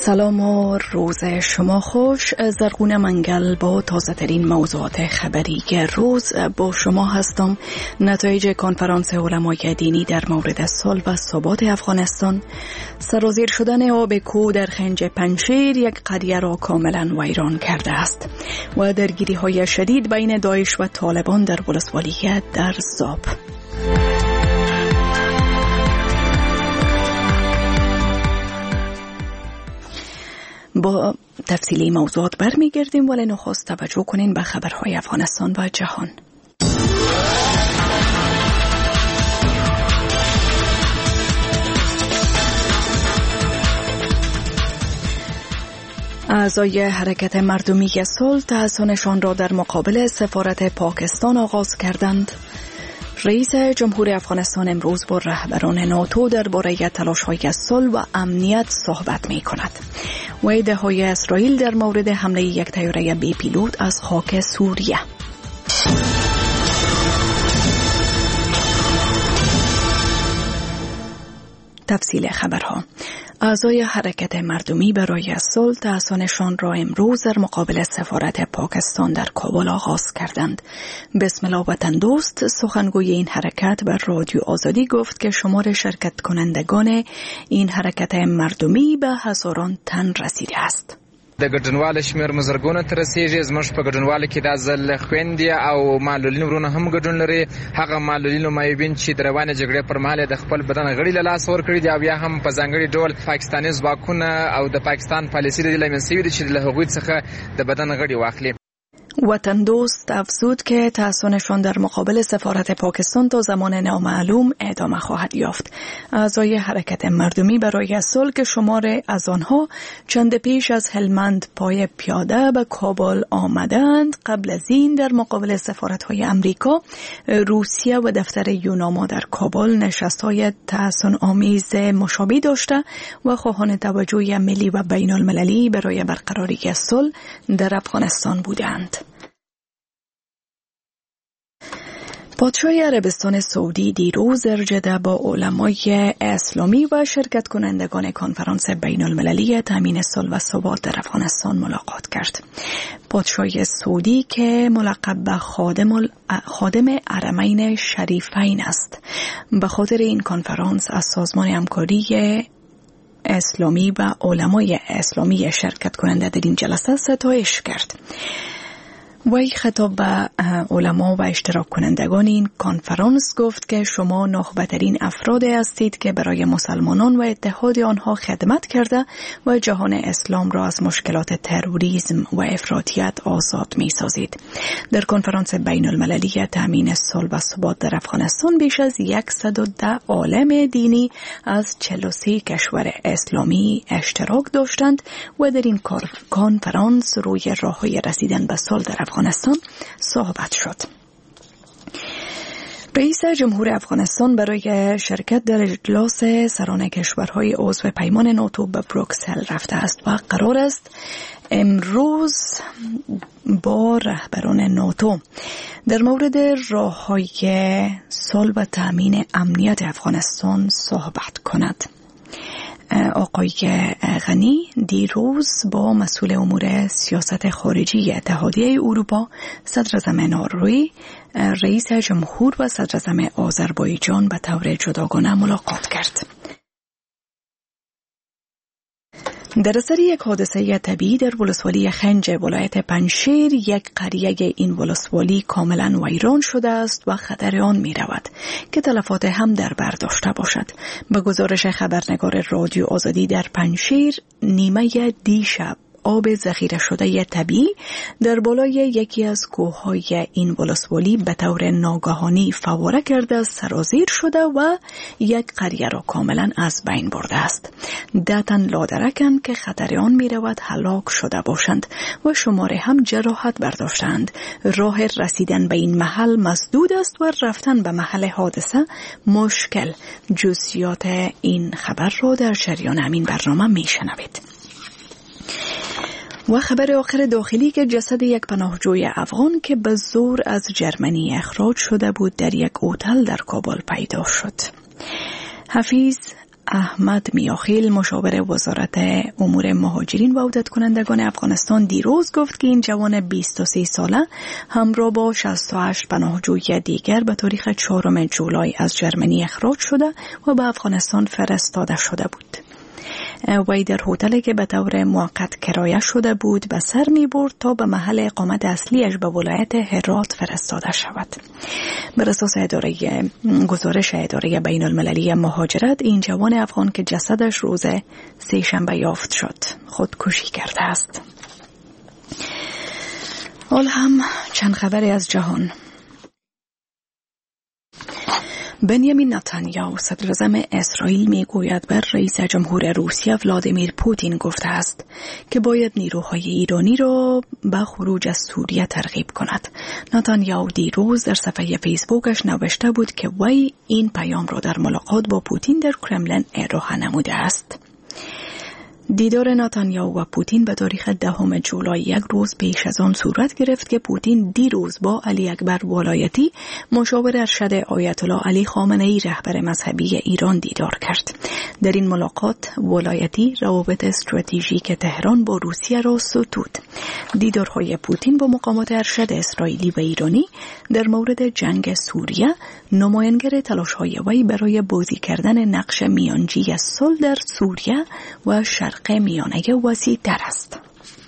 سلام و روز شما خوش. زرغون منگل با تازه ترین موضوعات خبری روز با شما هستم. نتایج کنفرانس علمای دینی در مورد صلح و ثبات افغانستان، سرازیر شدن آب کو در خنج پنجشیر یک قریه را کاملا ویران کرده است و درگیری های شدید بین داعش و طالبان در ولسوالی در زاب. با تفصیلی موضوعات برمیگردیم، ولی نخست توجه کنین به خبرهای افغانستان و جهان. اعضای حرکت مردمی صلح تحصنشان را در مقابل سفارت پاکستان آغاز کردند. رئیس جمهور افغانستان امروز با رهبران ناتو درباره تلاش‌های صلح و امنیت صحبت می‌کند. و ادعاهای اسرائیل در مورد حمله یک طیاره بی پیلوت از خاک سوریه. تفصیل خبرها. اعضای حرکت مردمی برای صلح تحصنشان را امروز در مقابل سفارت پاکستان در کابل آغاز کردند. بسم الله وطن دوست سخنگوی این حرکت بر رادیو آزادی گفت که شمار شرکت کنندگان این حرکت مردمی به هزاران تن رسیده است. د ګډونوال شمیر مزرګونه تر رسیږي. زموږ په ګډونوال کې د ځل خويندې او معلولین ورونه هم ګډون لري. هغه معلولین او مایوبین چې د روانه جګړې پر مهال د خپل بدن غړي له لاس ور کړی دی او یا هم په ځانګړي ډول پاکستاني ځواکونه او د پاکستان پالیسي د لمنسوي دي چې له هغوی څخه د بدن غړي واخلي. وطن دوست افزود که تحصنشان در مقابل سفارت پاکستان تا زمان نامعلوم ادامه خواهد یافت. اعضای حرکت مردمی برای صلح که شمار از آنها چند پیش از هلمند پای پیاده به کابل آمدند، قبل از این در مقابل سفارت‌های امریکا، روسیه و دفتر یوناما در کابل نشست‌های تحصن آمیز مشابه داشته و خواهان توجه ملی و بین المللی برای برقراری صلح در افغانستان بودند. پادشاه عربستان سعودی دیروز در جده با علمای اسلامی و شرکت کنندگان کنفرانس بین المللی تامین صلح و ثبات در افغانستان ملاقات کرد. پادشاه سعودی که ملقب به خادم حرمین شریفین است، به خاطر این کنفرانس از سازمان همکاری اسلامی و علمای اسلامی شرکت کننده در این جلسه ستایش کرد. وی خطاب به علما و اشتراک کنندگان این کنفرانس گفت که شما نخبه‌ترین افرادی هستید که برای مسلمانان و اتحاد آنها خدمت کرده و جهان اسلام را از مشکلات تروریسم و افراطیت آزاد می سازید. در کنفرانس بین المللی تامین صلح و ثبات در افغانستان بیش از 110 عالم دینی از 43 کشور اسلامی اشتراک داشتند و در این کنفرانس روی راه‌های رسیدن به صلح در افغانستان صحبت شد. رئیس جمهور افغانستان برای شرکت در اجلاس سران کشورهای عضو پیمان ناتو به بروکسل رفته است و قرار است امروز با رهبران ناتو در مورد راه‌های صلح و تأمین امنیت افغانستان صحبت کند. آقای غنی دیروز با مسئول امور سیاست خارجی اتحادیه اروپا، صدراعظم نروژ، رئیس جمهور و صدراعظم آذربایجان به طور جداگانه ملاقات کرد. در اثر یک حادثه طبیعی در ولسوالی خنج ولایت پنجشیر، یک قریه این ولسوالی کاملا ویران شده است و خطر آن می رود که تلفات هم در بر داشته باشد. به گزارش خبرنگار رادیو آزادی، در پنجشیر نیمه دیشب آب ذخیره شده طبیعی در بالای یکی از کوههای این ولسوالی به طور ناگهانی فواره کرده سرازیر شده و یک قریه را کاملا از بین برده است. 10 تن لادرکند که خطر آن می رود هلاک شده باشند و شماره هم جراحت برداشتند. راه رسیدن به این محل مسدود است و رفتن به محل حادثه مشکل. جزئیات این خبر را در جریان همین برنامه می شنوید. و خبر آخر داخلی که جسد یک پناهجوی افغان که به زور از جرمنی اخراج شده بود در یک هتل در کابل پیدا شد. حفیظ احمد میاخیل مشاور وزارت امور مهاجرین و عودت کنندگان افغانستان دیروز گفت که این جوان 23 ساله همراه با 68 پناهجوی دیگر به تاریخ 4 جولای از جرمنی اخراج شده و به افغانستان فرستاده شده بود. وی در هتلی که به طور موقت کرایه شده بود به سر می برد تا به محل اقامت اصلیش به ولایت هرات فرستاده شود. بر اساس گزارش اداره بین المللی مهاجرت، این جوان افغان که جسدش روز سه‌شنبه یافت شد خودکشی کرده است. حال هم چند خبری از جهان. بنیامین نتانیاهو صدر اعظم اسرائیل میگوید بر رئیس جمهور روسیه ولادیمیر پوتین گفته است که باید نیروهای ایرانی را به خروج از سوریه ترغیب کند. نتانیاهو دیروز در صفحه فیسبوکش نوشته بود که وی این پیام را در ملاقات با پوتین در کرملین ارائه نموده است. دیدار نتانیاهو و پوتین به تاریخ 10 جولای، یک روز پیش از آن صورت گرفت که پوتین دیروز با علی اکبر ولایتی مشاور ارشد آیت الله علی خامنه‌ای رهبر مذهبی ایران دیدار کرد. در این ملاقات ولایتی روابط استراتژیک تهران با روسیه را ستود. دیدارهای پوتین با مقامات ارشد اسرائیلی و ایرانی در مورد جنگ سوریه نمایانگر تلاش‌های وی برای بازی کردن نقش میانجی صلح در سوریه و شرق میانه وسیع تر است.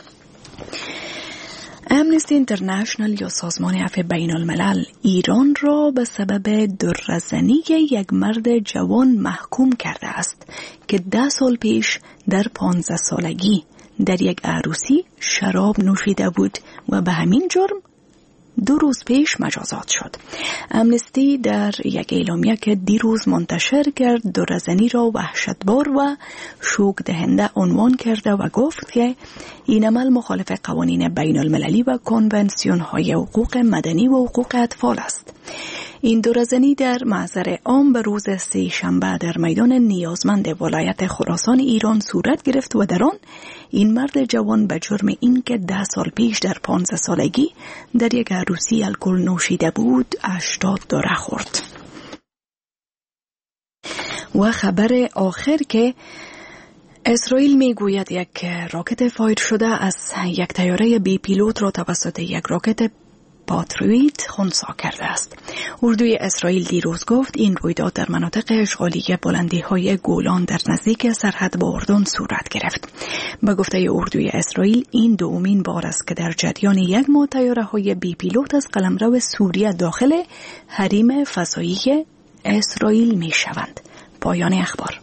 امنستی اینترنشنال یا سازمان عفو بین الملل ایران را به سبب درزنی یک مرد جوان محکوم کرده است که 10 سال پیش در 15 سالگی در یک عروسی شراب نوشیده بود و به همین جرم 2 روز پیش مجازات شد. امنستی در یک اعلامیه که دیروز منتشر کرد درزنی را وحشتبار و شوک دهنده عنوان کرده و گفت که این عمل مخالف قوانین بین المللی و کنونسیون های حقوق مدنی و حقوق اطفال است. این درزنی در محضر عام به روز سه‌شنبه در میدان نیازمند ولایت خراسان ایران صورت گرفت و در آن این مرد جوان به جرم اینکه 10 سال پیش در 15 سالگی در یک عروسی الکل نوشیده بود 80 دره خورد. و خبر آخر که اسرائیل میگوید یک راکت فایر شده از یک طیاره بی پیلوت را توسط یک راکت پاتریوت خنثی کرده است. اردوی اسرائیل دیروز گفت این رویداد در مناطق اشغالی بلندی‌های گولان در نزدیک سرحد با اردن صورت گرفت. به گفته اردوی اسرائیل این دومین بار است که در جریان یک ماه طیاره‌های بی پیلوت از قلمرو سوریه داخل حریم فضایی اسرائیل می‌شوند. پایان اخبار.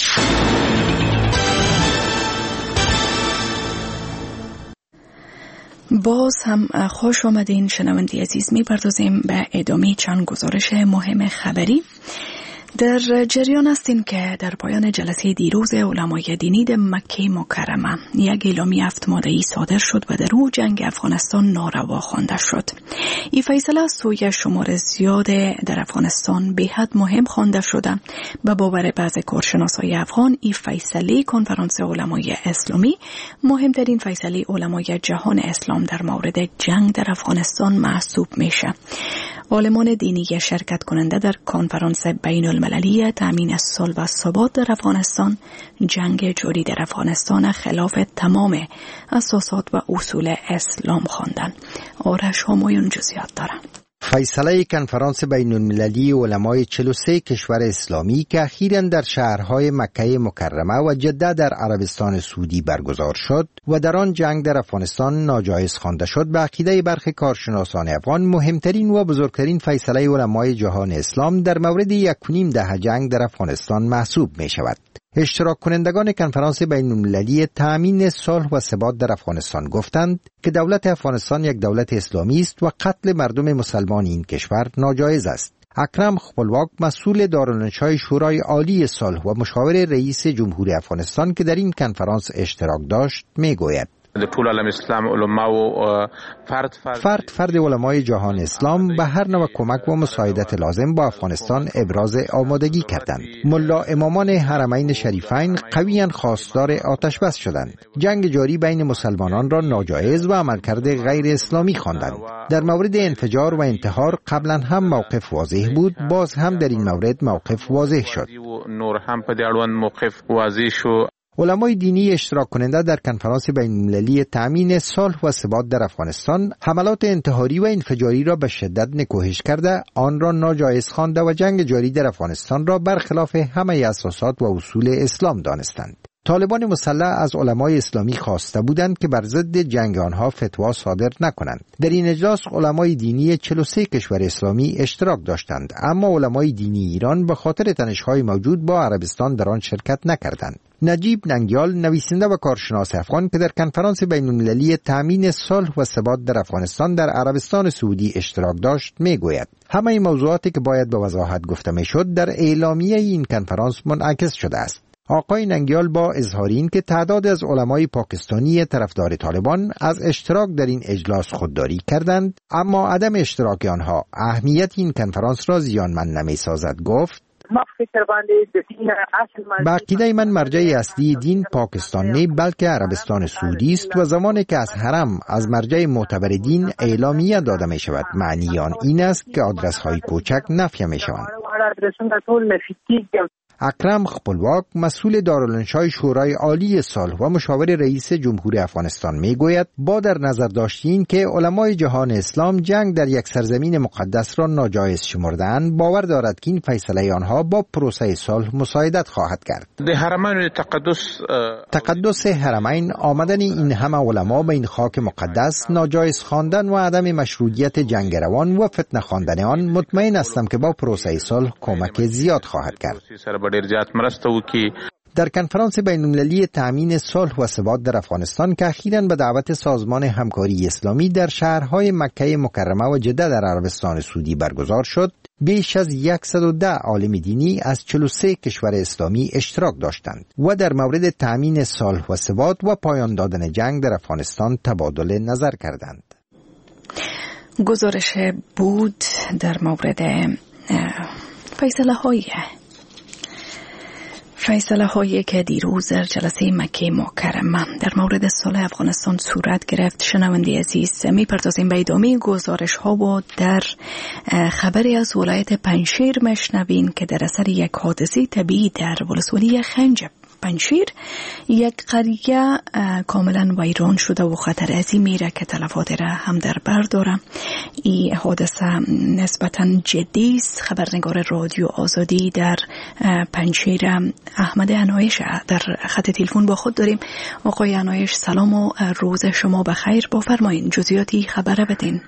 باز هم خوش آمدین شنونده عزیز. می‌پردازیم به ادامه چند گزارش مهم خبری. در جریان هستیم که در پایان جلسه دیروز علمای دینی در مکه مکرمه یک اعلامیه 7 ماده‌ای صادر شد و در او جنگ افغانستان ناروا خوانده شد. این فیصله از سوی شمار زیاد در افغانستان به حد مهم خوانده شده. به باور بعضی کارشناسای افغان این فیصله کنفرانس علمای اسلامی مهمترین فیصله علمای جهان اسلام در مورد جنگ در افغانستان محسوب میشه. عالمان دینی شرکت کننده در کنفرانس بین المللی تامین صلح و ثبات در افغانستان جنگ جاری در افغانستان خلاف تمام اساسات و اصول اسلام خواندند. آرش همایون جزئیات داره. فیصله کنفرانس بین المللی علمای 43 کشور اسلامی که اخیراً در شهرهای مکه مکرمه و جده در عربستان سعودی برگزار شد و در آن جنگ در افغانستان ناجایز خوانده شد، به عقیده برخی کارشناسان افغان مهمترین و بزرگترین فیصله علمای جهان اسلام در مورد 1.5 دهه جنگ در افغانستان محسوب می شود. اشتراک کنندگان کنفرانس بین المللی تامین صلح و ثبات در افغانستان گفتند که دولت افغانستان یک دولت اسلامی است و قتل مردم مسلمان این کشور ناجایز است. اکرم خپلواک مسئول دارالانشای شورای عالی صلح و مشاور رئیس جمهور افغانستان که در این کنفرانس اشتراک داشت میگوید ټول عالم اسلام علماء فرد علمای جهان اسلام به هر نوع کمک و مساعدت لازم با افغانستان ابراز آمادگی کردند. ملا امامان حرمین شریفین قویاً خواستار آتش بس شدند. جنگ جاری بین مسلمانان را ناجایز و عملکرد غیر اسلامی خواندند. در مورد انفجار و انتحار قبلا هم موقف واضح بود، باز هم در این مورد موقف واضح شد. نور هم په دې اړوند موقف واضح شو. علمای دینی اشتراک کننده در کنفرانس بین‌المللی تامین صلح و ثبات در افغانستان حملات انتحاری و انفجاری را به شدت نکوهش کرده، آن را ناجایز خوانده و جنگ جاری در افغانستان را برخلاف همه اساسات و اصول اسلام دانستند. طالبان مسلح از علمای اسلامی خواسته بودند که بر ضد جنگ آنها فتوا صادر نکنند. در این اجلاس علمای دینی 43 کشور اسلامی اشتراک داشتند، اما علمای دینی ایران به خاطر تنش‌های موجود با عربستان در آن شرکت نکردند. نجیب ننگیال، نویسنده و کارشناس افغان که در کنفرانس بین‌المللی تامین صلح و ثبات در افغانستان در عربستان سعودی اشتراک داشت، میگوید همه موضوعاتی که باید به وضاحت گفته میشد در اعلامیه این کنفرانس منعکس شده است. آقای ننگیال با اظهار این که تعداد از علمای پاکستانی طرفدار طالبان از اشتراک در این اجلاس خودداری کردند، اما عدم اشتراک آنها اهمیت این کنفرانس را زیانمند نمی‌سازد. گفت به عقیده من مرجع اصلی دین پاکستان نه بلکه عربستان سعودی است و زمانی که از حرم از مرجع معتبر دین اعلامیه داده می شود، معنی آن این است که آدرس های کوچک نفی می شوند. اکرم خپلواک، مسئول دارالانشای شورای عالی صلح و مشاور رئیس جمهور افغانستان میگوید با در نظر داشتین که علمای جهان اسلام جنگ در یک سرزمین مقدس را ناجایز شمرده‌اند، باور دارد که این فیصله آنها با پروسه صلح مساعدت خواهد کرد. تقدس حرمین، آمدن این همه علما به این خاک مقدس، ناجایز خواندن و عدم مشروعیت جنگ روان و فتنه خواندن آن، مطمئن هستم که با پروسه صلح کمک زیاد خواهد کرد. در کنفرانس بین‌المللی تامین صلح و ثبات در افغانستان که اخیراً به دعوت سازمان همکاری اسلامی در شهرهای مکه مکرمه و جده در عربستان سعودی برگزار شد، بیش از 110 عالم دینی از 43 کشور اسلامی اشتراک داشتند و در مورد تامین صلح و ثبات و پایان دادن جنگ در افغانستان تبادل نظر کردند. گزارش بود در مورد فیصله هایی که دیروز در جلسه مکه مکرمه در مورد صلح افغانستان صورت گرفت. شنونده عزیز، میپردازیم به ادامه گزارش ها و در خبری از ولایت پنجشیر مشنوین که در اثر یک حادثه طبیعی در ولسوالی خنجب پنجشیر یک قریه کاملا ویران شده و خطر عظیمی را که تلفات را هم در بر داره. این حادثه نسبتا جدی است. خبرنگار رادیو آزادی در پنجشیر احمد عنایش در خط تلفن با خود داریم. آقای عنایش، سلام و روز شما بخیر. بفرمایید جزئیاتی خبر بدین.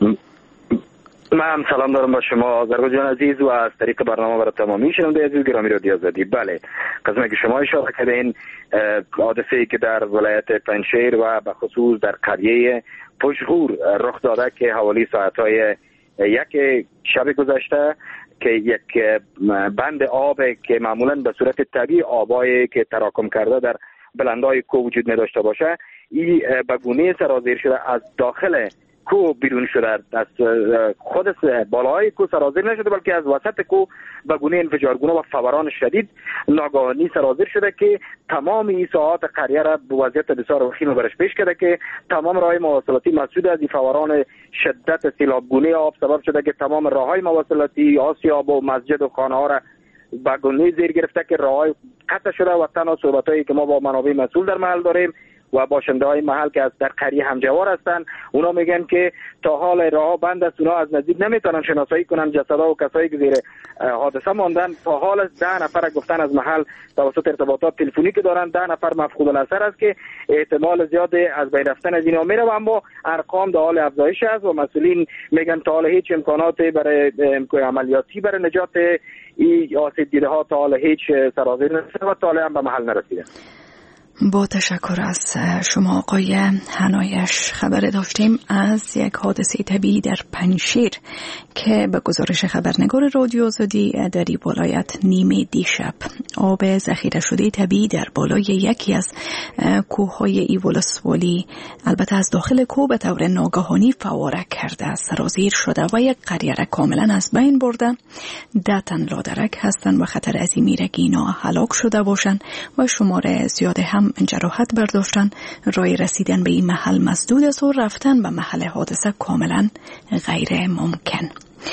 من سلام دارم با شما زرگو جان عزیز و از طریق برنامه برای تمامی شنونده عزیز گرامی رادیو آزادی. بله، قسمی که شما اشاره کردین، حادثه‌ای که در ولایت پنجشیر و به خصوص در قریه پشغور رخ داده که حوالی ساعت‌های یک شب گذشته که یک بند آب که معمولاً به صورت طبیعی آبایی که تراکم کرده در بلندای کو وجود نداشته باشه، این به گونه سرازیر شده از داخل کو بیرون شده، از خود بالای کو سرازیر نشده بلکه از وسط کو به گونه انفجارگونه و فوران شدید ناگهانی سرازیر شده که تمام این ساعات قریه را به وضعیت بسیار وخیم برش پیش کرده که تمام راههای مواصلاتی مسدود از این فوران شدت سیلابگونه آب سبب شده که تمام راههای مواصلاتی آسیاب و مسجد و خانه ها را به گونه زیر گرفته که راههای قطع شده و تنها صحبتایی که ما با منابع مسئول در محل داریم و باشنده های محل که از در قریه همجوار هستند، اونا میگن که تا حال راه بند است، اونا از نزدیک نمیتونن شناسایی کنن جسدا و کسایی که زیر حادثه ماندن. تا حال 10 نفر گفتن از محل توسط ارتباطات تلفنی که دارن 10 نفر مفقود النظر است که احتمال زیاد از بین رفتن از اینا میره، اما ارقام در حال افزایش است و مسئولین میگن تا حال هیچ امکانات برای عملیاتی برای نجات این آسیب دیده ها تا حال هیچ سرازیر نشده و تا حال هم به محل نرسیده. با تشکر از شما آقای عنایش. خبر داشتیم از یک حادثه طبیعی در پنجشیر که به گزارش خبرنگار رادیو آزادی در این ولایت نیمه دیشب آب ذخیره شده طبیعی در بالای یکی از کوههای این ولسوالی البته از داخل کوه به طور ناگهانی فواره کرده، سرازیر شده و یک قریه را کاملا از بین برده. 10 تن لادرک هستند و خطر عظیمی را که اینا هلاک شده باشند و شمار زیاد هم جراحت برداشتن. راه رسیدن به این محل مسدود است و رفتن به محل حادثه کاملا غیر ممکن.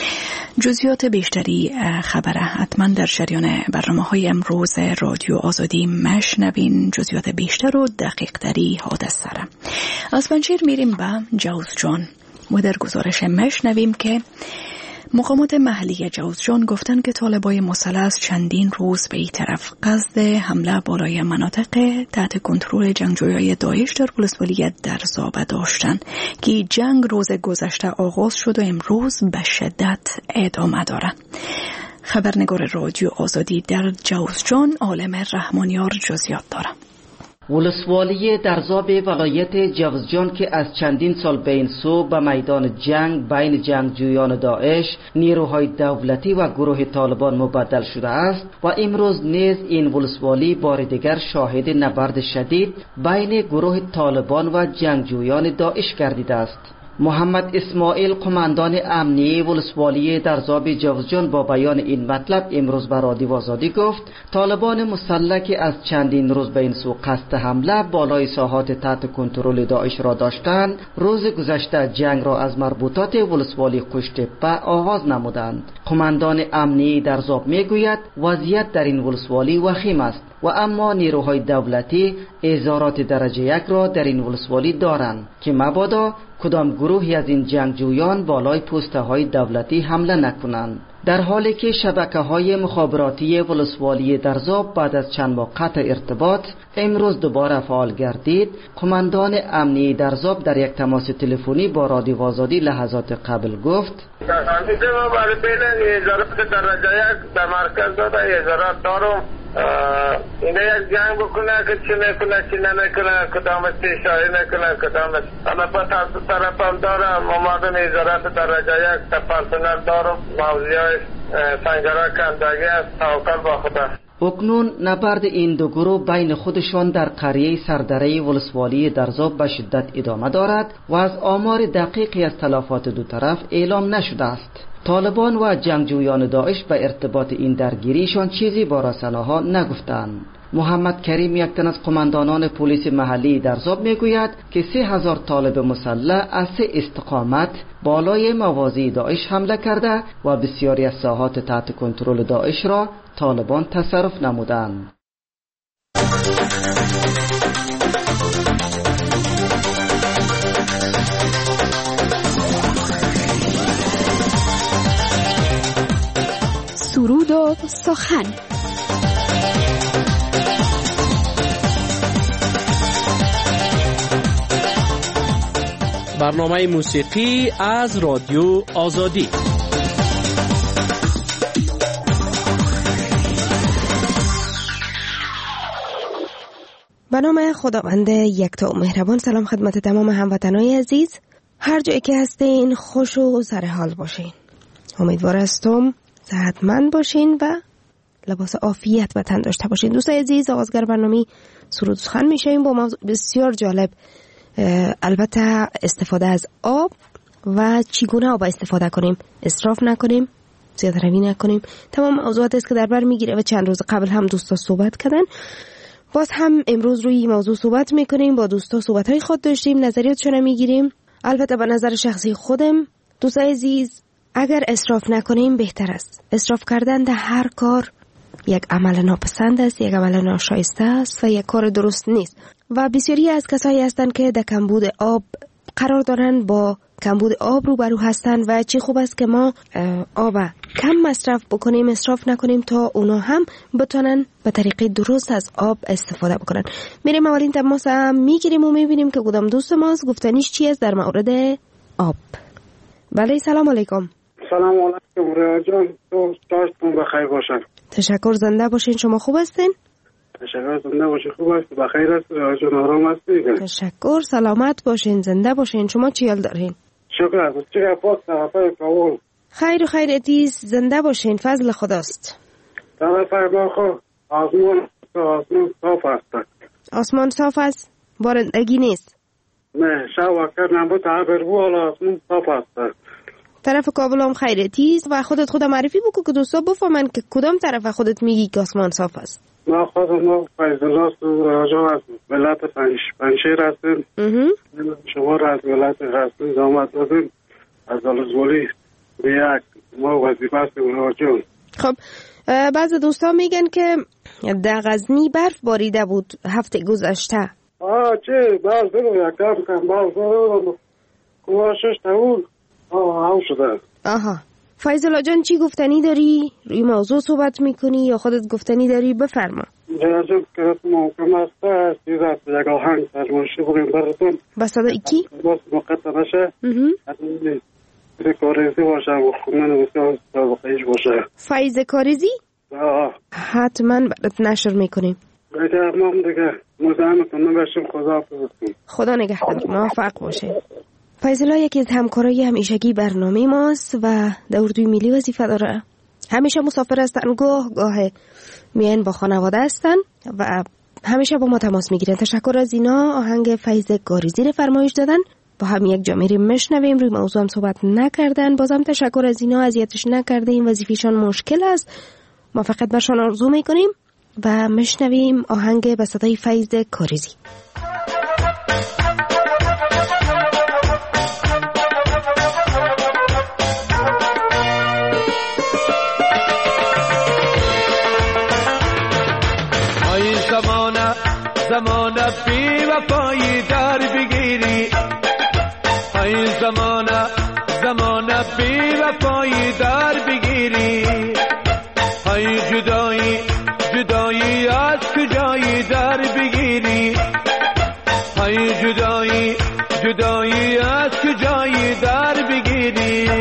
جزئیات بیشتری خبره حتما در جریان برنامه‌های امروز رادیو آزادی مشنوین. جزئیات بیشتر و دقیق‌تری حادثه را از پنجشیر میریم به جوزجان و در گزارش مشنویم که مقامات محلی جوزجان گفتن که طالبای مسلح چندین روز به این طرف قصد حمله بالای مناطق تحت کنترل جنگجویان داعش در ولسوالی درزابه داشتن که جنگ روز گذشته آغاز شد و امروز به شدت ادامه داره. خبرنگار رادیو آزادی در جوزجان عالم رحمانیار جزئیات داره. ولسوالی درزاب ولایت جوزجان که از چندین سال به این سو به میدان جنگ بین جنگجویان داعش، نیروهای دولتی و گروه طالبان مبدل شده است و امروز نیز این ولسوالی بار دیگر شاهد نبرد شدید بین گروه طالبان و جنگجویان داعش گردیده است. محمد اسماعیل قماندان امنیه ولسوالی درزاب جوزجان با بیان این مطلب امروز به رادیو آزادی گفت طالبان مسلح که از چندین روز به این سو قصد حمله بالای ساحات تحت کنترل داعش را داشتند، روز گذشته جنگ را از مربوطات ولسوالی قشت‌په آغاز نمودند. قماندان امنیه درزاب میگوید وضعیت در این ولسوالی وخیم است و اما نیروهای دولتی اظهارات درجه یک را در این ولسوالی دارند که مبادا کدام گروهی از این جنگجویان بالای پسته های دولتی حمله نکنند. در حالی که شبکه‌های مخابراتی ولسوالی درزاب بعد از چند ماه قطع ارتباط امروز دوباره فعال گردید، قماندان امنیه درزاب در یک تماس تلفنی با رادیو آزادی لحظات قبل گفت در مرکز داده اظهارات دارم اینه یک جنگ بکنه که چی نکنه چی نکنه کدامش پیشایی نکنه کدامش اما پس از طرف هم دارم اومدن اظهارات درجه یک تا پرسنل دارم موضوعی های سنگرها کندگی است توکل با خدا. اکنون نبرد این دو گروه بین خودشان در قریه سردره ولسوالی درزاب به شدت ادامه دارد و از آمار دقیقی از تلفات دو طرف اعلام نشده است. طالبان و جنگجویان داعش به ارتباط این درگیریشان چیزی با رسانه‌ها نگفتند. محمد کریم یک تن از قماندانان پلیس محلی درزاب میگوید که 3000 طالب مسلح از 3 استقامت بالای مواضع داعش حمله کرده و بسیاری از ساحات تحت کنترل داعش را طالبان تصرف نمودند. سرود و سخن. برنامه موسیقی از رادیو آزادی. به نام خداوند یکتا و مهربان. سلام خدمت تمام هموطنان عزیز، هر جایی که هستین خوش و سر حال باشین. امیدوار هستم صحتمند باشین و لباس عافیت به تن داشته باشین. دوستای عزیز، آغازگر برنامه سرود و سخن میشیم با موضوع بسیار جالب، البته استفاده از آب و چگونه آب استفاده کنیم، اسراف نکنیم، زیاده روی نکنیم. تمام موضوعات است که در بر میگیره و چند روز قبل هم دوستا صحبت کردن. باز هم امروز روی این موضوع صحبت میکنیم، با دوستا صحبت‌های خود داشتیم، نظریاتشون میگیریم. البته به نظر شخصی خودم دوستای عزیز، اگر اسراف نکنیم بهتر است. اسراف کردن در هر کار یک عمل ناپسند است، یک عمل ناشایسته است و یک کار درست نیست و بسیاری از کسایی هستند که در کمبود آب قرار دارن، با کمبود آب روبرو هستند و چی خوب است که ما آب کم مصرف بکنیم، اسراف نکنیم تا اونا هم بتونن به طریقه درست از آب استفاده بکنن. میریم اولین تماس میگیریم و میبینیم که کدام دوست ماست گفتنیش چی است در مورد آب. بله، سلام علیکم. سلام علیکم ریا جان، دوستان بخیر باشن. تشکر، زنده باشین. شما خوب هستین؟ تشکر، زنده باشین. خوب هست، بخیر است ریا جان، آرام هستین؟ تشکر، سلامت باشین، زنده باشین. شما چی حال دارین؟ شکر است. چه پاک طرفای کابل. خیر و خیر عزیز، زنده باشین، فضل خداست. طرفای ما خو آسمان صاف است. آسمان صاف است؟ بارندگی نیست؟ نه، شب کردن با تعبیر بو آسمان صاف است. طرف کابل هم خیره تیز و خودت معرفی بکن که دوستا بفهمن که کدام طرف خودت میگی که آسمان صاف است. ما خودم فیض الله راجع از ولایت پنجشیر هستیم. شما را از ولایت هستیم زحمت دادیم از ولسوالی یک ما وظیفه است جون. خب بعض دوستان میگن که در غزنی برف باریده بود هفته گذشته. چه برف رو کم برف رو کوشش تاون هم شده. فیض الله جان چی گفتنی داری؟ روی موضوع صحبت میکنی یا خودت گفتنی داری؟ بفرما. جنازه که محکم است سیزد یک آهنگ فرمایشی بگیم براتون. با صدای کی؟ باز مقطع نشه. کاریزی باشه و خونن بسیار سابقهیش باشه. فیض کاریزی؟ حتما برات نشر میکنیم. ما دیگه مزاحمتون نباشیم. خدا نگهدار، موفق باشه. فیض الله یکی از همکارای همیشگی برنامه ماست و در اردوی ملی وظیفه داره. همیشه مسافر هستن، گاه میان با خانواده هستن و همیشه با ما تماس میگیرن. تشکر از اینا. آهنگ فیض کاریزی رو فرمایش دادن، با هم یک جا میریم میشنویم. روی موضوع هم صحبت نکردن. بازم تشکر از اینا، اذیتش نکرده. این وظیفه‌شان مشکل است، ما فقط برشان آرزو میکنیم و میشنویم آهنگ به صدای فیض کاریزی. زمانه بی وفایی در بگیری، ای زمانه بی وفایی در بگیری، ای جدایی از کجایی در بگیری، ای جدایی از کجایی در بگیری.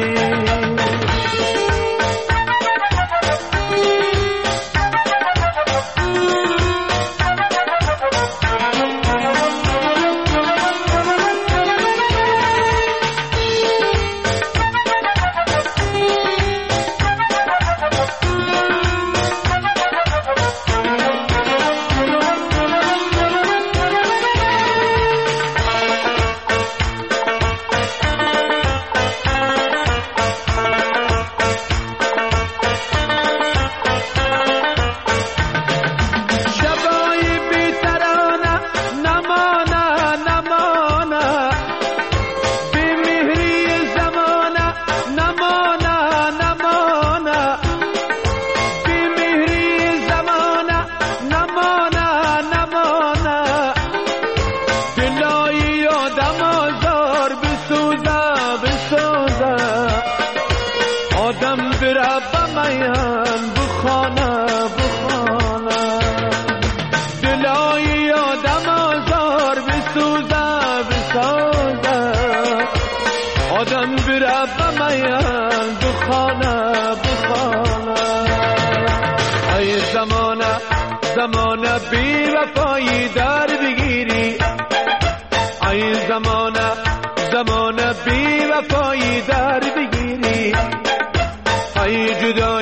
زمانه بی وفایی در بگیری، ای زمانه بی وفایی در بگیری، ای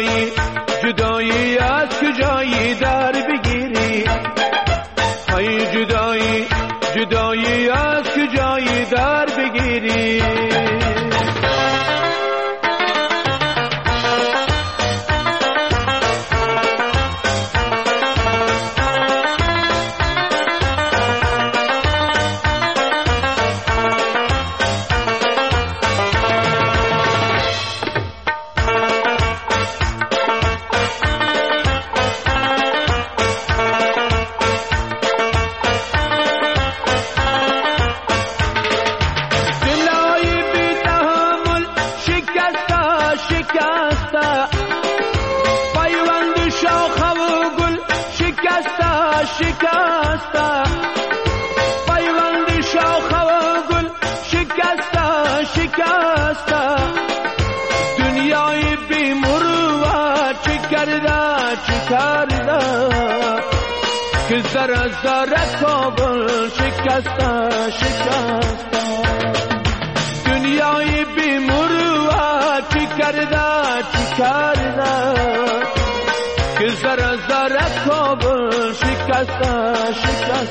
جدایی از کجایی در بگیری، ای جدایی از کجایی در بگیری. که زره کابل شکسته دنیای بی مروت چی کرده که زره کابل شکسته.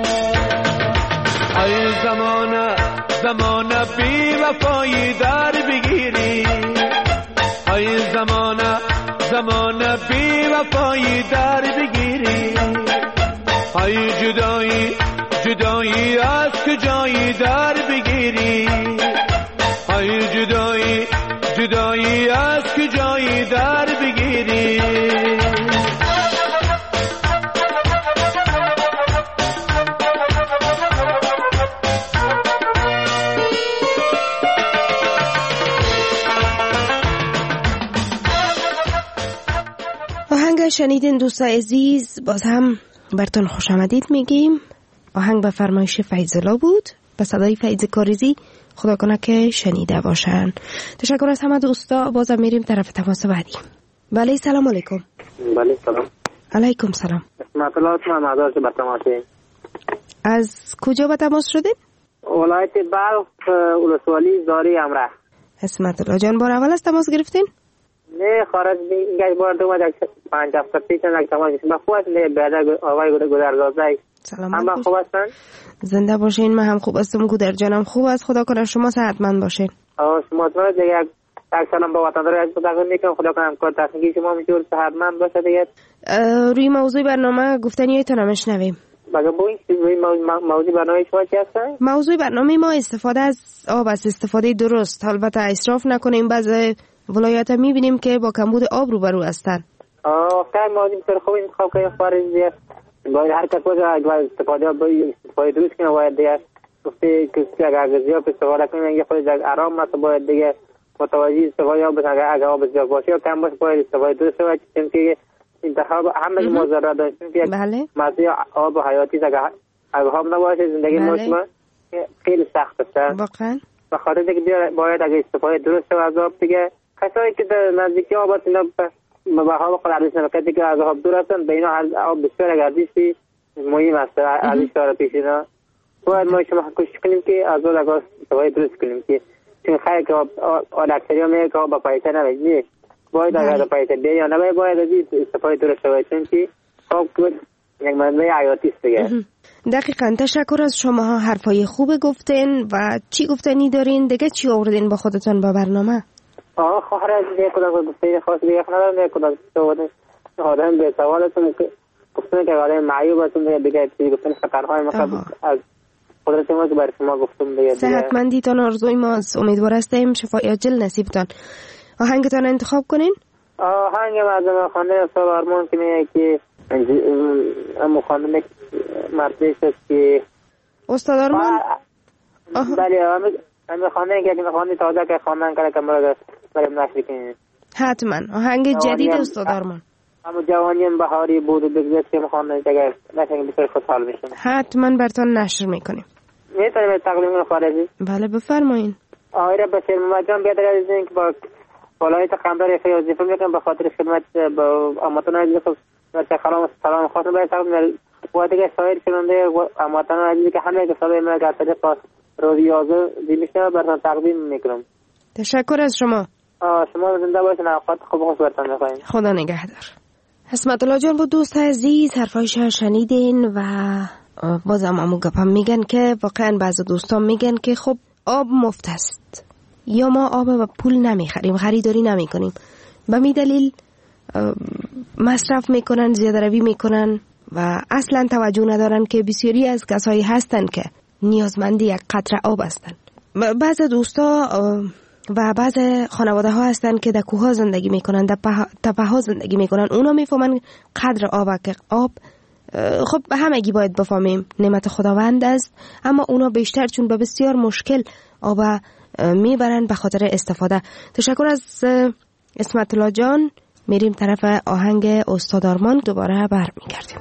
ای زمانه بی وفایی در بگیری، ای زمانه بی وفایی در بگیری، ای جدایی از کجایی در بگیری، ای جدایی از که جایی در بگیری. آهنگ شنیدین دوستای عزیز، باز هم براتون خوش آمدید میگیم. آهنگ به فرمایش فیض‌الله بود، به صدای فیض کاریزی. خدا کنه که شنیده باشن. تشکر از همه دوستا. بازم میریم طرف تماس بعدی. بله سلام علیکم. بله سلام. علیکم سلام. اسمت الله هستم، از به تماس. از کجا به تماس شدید؟ ولایت بلخ، ولسوالی زاری امره. اسمت الله جان، بار اول از تماس گرفتین؟ نه، خارج دیگه بار دوم از 5 هفته پیش از تماس گرفتم. خوب است. نه بعد آقای گذرگاه. سلام. هم خوب هستن؟ زنده باشین. من هم خوب هستم. گودر جانم خوب است. خدا کنه شما صحتمند باشین. شما دیگه یک سلام به وطندار عزیز تقدیم میکنم. خدا کنه کار تکنیکی شما میجور صحتمند باشه. دیگه روی موضوع برنامه گفتنیتون هم میشنویم. بگو روی موضوع برنامه شما چی هست؟ موضوع برنامه ما استفاده از آب است، استفاده درست. البته اسراف نکنیم. بعضی ولایات میبینیم که با کمبود آب روبرو هستن. خیلی موضوع بسیار خوب انتخاب کنید. خارجی باید هر کس باید استفاده درست کنه. باید دیگه گفته کسی اگر زیاد استفاده کنه یه خود آرام است. باید دیگه متوجه استفاده آب بشه. اگر آب زیاد باشه یا کم باشه باید استفاده درست کنه. چون که انتخاب همه موضوع داشتیم که مسئله آب حیاتی اگر آب نباشه زندگی ما خیلی سخت است. واقعا به خاطر اینکه باید اگر استفاده درست کنه از آب دیگه کسایی که در نزدیکی آب هستن به حال خود عرض نمیکنه که از آب دور هستن به اینا آب بسیار گردیشی مهم است. ارزش داره پیش اینا. باید ما شما کوشش کنیم که از آب اگر استفاده درست کنیم که چون خیلی که آب اکثری ها میگه که آب با پایته نمیگه. باید اگر با پایته بیه یا نباید باید از استفاده درست شود چون که آب یک منبع حیاتی است دیگه. دقیقاً. تشکر از شما. حرفای خوب گفتین و چی گفتنی دارین دیگه؟ چی آوردین با خودتون با برنامه؟ خواهر دیگه کدام گفته خاص دیگه ندارم. کدام صحبت آدم به سوالتون گفتن که آدم معیوب هستم دیگه گفتن خطرهای ما از قدرت ما که برای شما گفتم دیگه. صحتمندیتان آرزوی ماست. امیدوار هستیم شفای عاجل نصیبتان. آهنگتان انتخاب کنین. آهنگ مردم خانه استاد آرمان که میگه که امو خانم مردش است که استاد آرمان. بله امو خانه که خانه تازه که خواندن کرده که بریم نشر کنیم. حتما آهنگ جدید استاد آرمان. اما جوانیم بهاری بود و بگذشت که خواندن که نشر بسیار خوشحال میشیم. حتما براتون نشر میکنیم. میتونیم تقدیم خارجی؟ بله بفرمایین. آیره بسیار مجان بیادر از این که با ولایت قندار خیلی وظیفه میکنم به خاطر خدمت با امواتان عزیز سلام خواستم باید تقدیم و دیگه سایر شنونده امواتان عزیزی که همه که صدای من از طریق رادیو آزاد میشنوه براتون تقدیم میکنم. تشکر از شما. شما زنده باشین. اوقات خوب براتون میخوایم. خدا نگهدار. اسمت الله جان با دوست عزیز حرفایش شنیدین و بازم امو گپم میگن که واقعا بعضی دوستان میگن که خب آب مفت است یا ما آب و پول نمیخریم، خریداری نمیکنیم. به می دلیل مصرف میکنن، زیاده روی میکنن و اصلا توجه ندارن که بسیاری از کسایی هستن که نیازمند یک قطره آب هستن. بعض دوستا و بعض خانواده ها هستن که در کوه ها زندگی میکنن، در تپه ها زندگی میکنن. اونا میفهمن قدر آب که آب خب همگی باید بفهمیم نعمت خداوند است، اما اونا بیشتر چون به بسیار مشکل آب میبرن به خاطر استفاده. تشکر از اسمت الله جان. میریم طرف آهنگ استاد آرمان. دوباره برمیگردیم.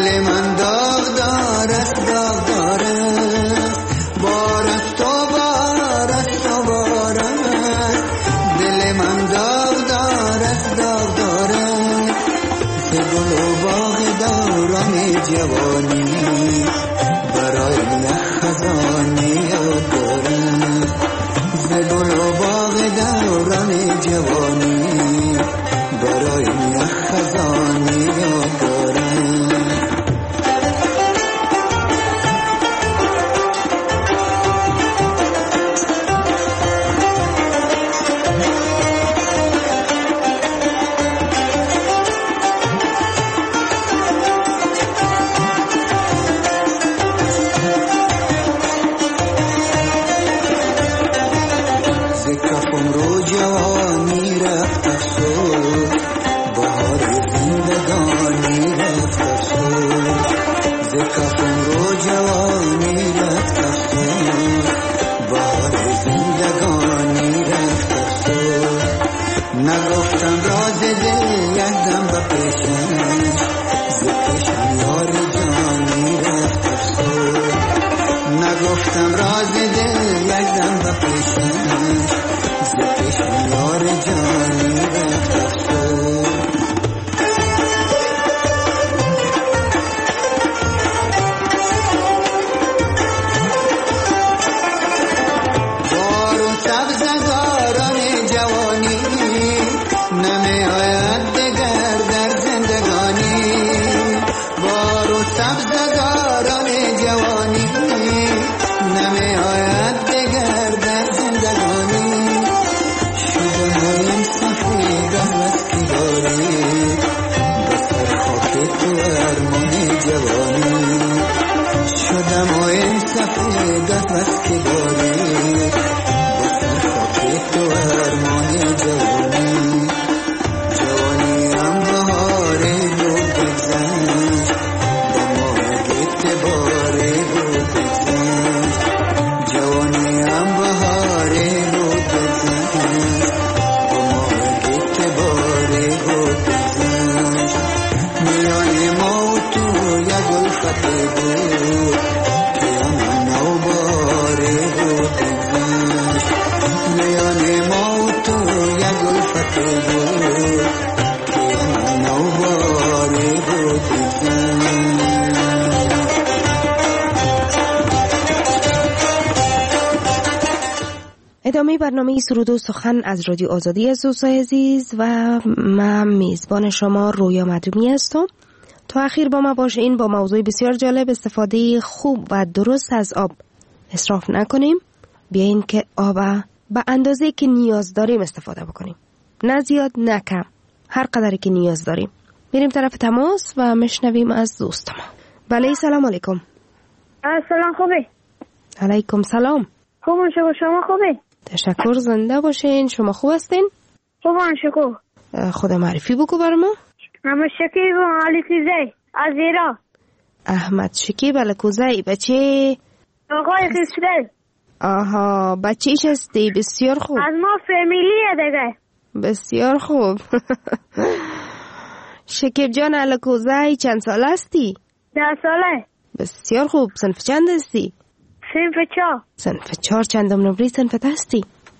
دل من داغ دارد داغ دارد بار است و بار است و بار است دل من داغ دارد داغ دارد ز گل و باغ دوران جوانی برای خزانی یاد دارد ز گل و باغ دوران جوانی برای خزانی یاد دارد نگفتم راز دل یکدم به پیشش ز پیشم یار جانی رفت افسوس نگفتم راز دل یکدم به پیشش ز پیشم یار جانی رفت افسوس بار و سبزگاران جوانی نمی آید دگر در زندگانی بار و سبزگاران جوانی نمی آید دگر در زندگانی شده این سفید از کی داری بسر خاک تو ارمان جوانی شدم این سفید از کی داری بسر خاک تو ارمان جوانی ادامه برنامه سرود و سخن از رادیو آزادی از دوستان عزیز و من میزبان شما رویا مدومی هستم. تا اخیر با ما باشین. با موضوع بسیار جالب استفاده خوب و درست از آب اسراف نکنیم. بیاین که آب به اندازه که نیاز داریم استفاده بکنیم، نه زیاد نه کم، هر قدری که نیاز داریم. میریم طرف تماس و مشنویم از دوست ما. بله سلام علیکم. سلام خوبی؟ علیکم سلام. خوبم شما خوبی؟ تشکر زنده باشین. شما خوب هستین؟ خوبم شکر. خدا معرفی بگو بر ما. احمد شکیب علیکوزی از ایران. احمد شکیب علیکوزی بچه آقای خسرو. آها بچه‌ش هستی؟ بسیار خوب. از ما فامیلیه دیگه. بسیار خوب. شکیب جان علیکوزی چند سال هستی؟ 10 ساله. بسیار خوب. صنف چند هستی؟ صنف 4. چندم نمره صنفت هستی؟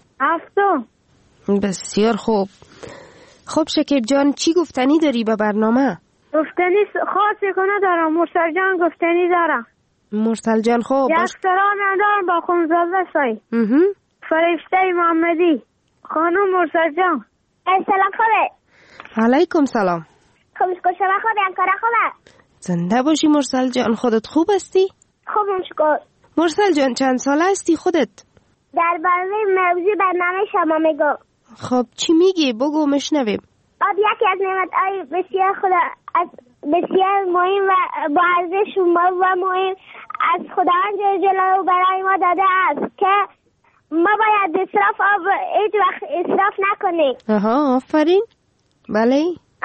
7. بسیار خوب. خب شکیب جان چی گفتنی داری به برنامه؟ گفتنی خاصی کنه دارم. مرسل جان گفتنی دارم. مرسل جان خوب. یک سلام دارم با خونزاده سای فرشته محمدی خانم مرسل جان. سلام خوبه. علیکم سلام. خوب شما خوبه؟ کارا خوبه؟ زنده باشی مرسل جان. خودت خوب هستی؟ خوبم شکر. مرسل جان چند ساله هستی خودت؟ در باره موضوع برنامه شما میگو. خب چی میگی؟ بگو مشنویم. آب یکی از نعمت‌های بسیار مهم و با ارزش و مهم از خداوند جلاله برای ما داده است که ما باید اسراف آب هیچ وقت اسراف نکنیم. آها آفرین. بله.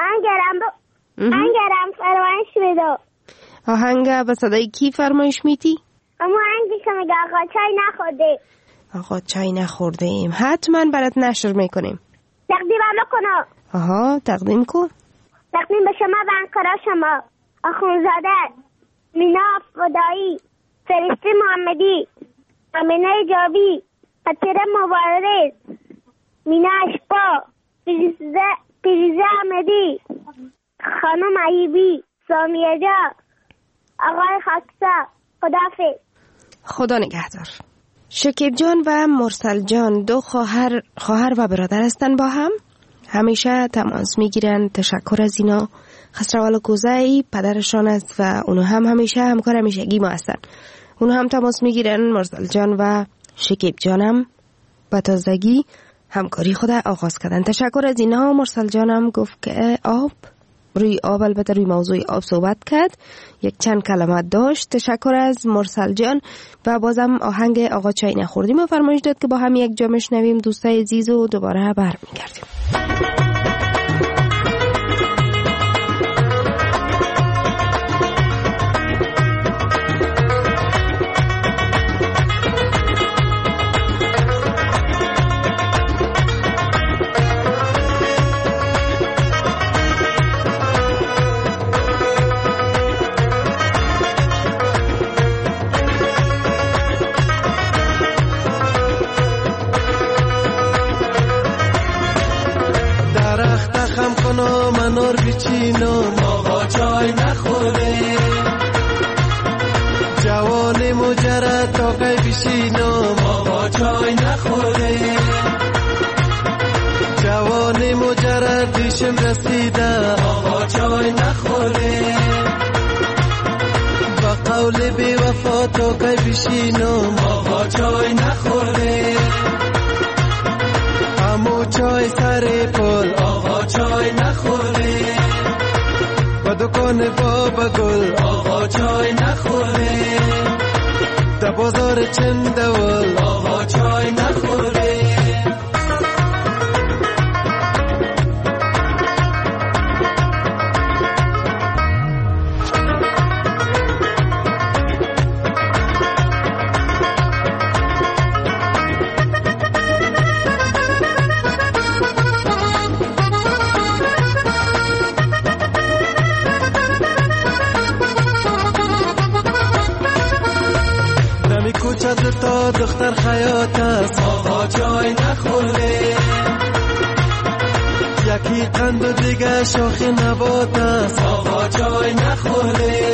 آهنگرم فرمایش میدو. آهنگ به صدای کی فرمایش میدی؟ اما آهنگی که میگه آقا چای نخورده. آقا چای نخورده ایم. حتما برات نشر میکنیم. تقدیمم بکنم. آها تقدیم کن. تقدیم به شما و انکارا شما آخونزاده، مینا فدایی، فرشته محمدی، امینه جابی، قطره مبارز، مینا اشپا، پیریزه احمدی، خانم عیبی، سامیه جا، آقای خاکسا. خداحافظ. خدا نگهدار. شکیب جان و مرسل جان دو خواهر و برادر هستند، با هم همیشه تماس میگیرن. تشکر از اینا. خسرو کوزایی پدرشان است و اونو هم همیشه همکار همیشگی ما هستن. اونو هم تماس میگیرن. مرسل جان و شکیب جانم به تازگی همکاری خود آغاز کردن. تشکر از اینا. مرسل جانم گفت که روی آب، البته روی موضوع آب صحبت کرد، یک چند کلمات داشت. تشکر از مرسل جان. و بازم آهنگ آقا چای نخوردیم و فرمایش داد که با هم یک جا بشنویم. دوستای عزیز و دوباره برمیگردیم. منور بچینم آقا چای نخوره، جوان مجرد تاقی بشینم آقا چای نخوره، جوان مجرد دیشم رسیده آقا چای نخوره، با قول بی وفا تاقی بشینم آقا چای نخوره، امو چای سر پل آقا چای نخوره، با دکان بابا گل آقا چای نخوره، در بازار چندول آقا چای نخوره. تا دختر خیاط است آقا چای نخوره، یکی قند و دیگه شاخ نبات است آقا چای نخوره،